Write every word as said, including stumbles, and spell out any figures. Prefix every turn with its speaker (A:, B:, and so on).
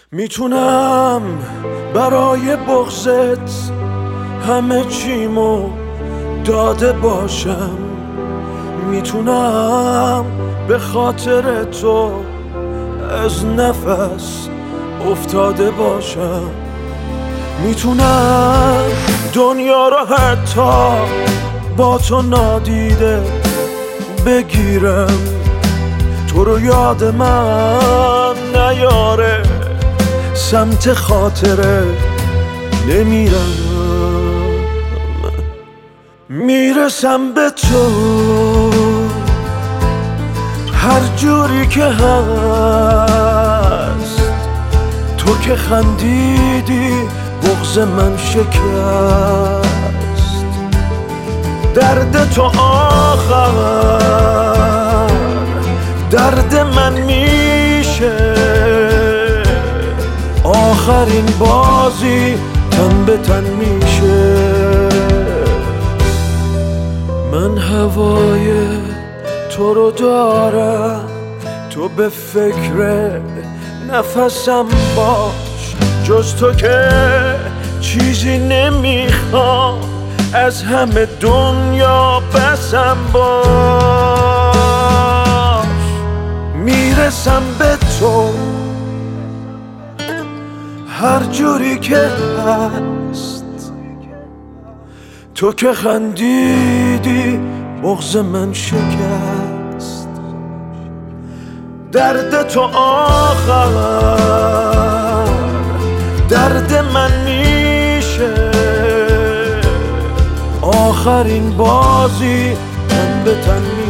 A: میتونم برای بغضت همه چیمو داده باشم، میتونم به خاطر تو از نفس افتاده باشم، میتونم دنیا رو حتی با تو نادیده بگیرم، تو رو یاد من نیاره سمت خاطره نمیرم. میرسم به تو هر جوری که هست، تو که خندیدی بغض من شکست، درد تو آخر درد من میشه، آخرین بازی تن به تن میشه. من هوای تو رو دارم، تو به فکر نفسم باش، جز تو که چیزی نمیخوام از همه دنیا بسم باش. میرسم به تو هر جوری که هست، تو که خندیدی بغض من شکست، درد تو آخر درد من میشه، آخرین بازی تن به تن میشه.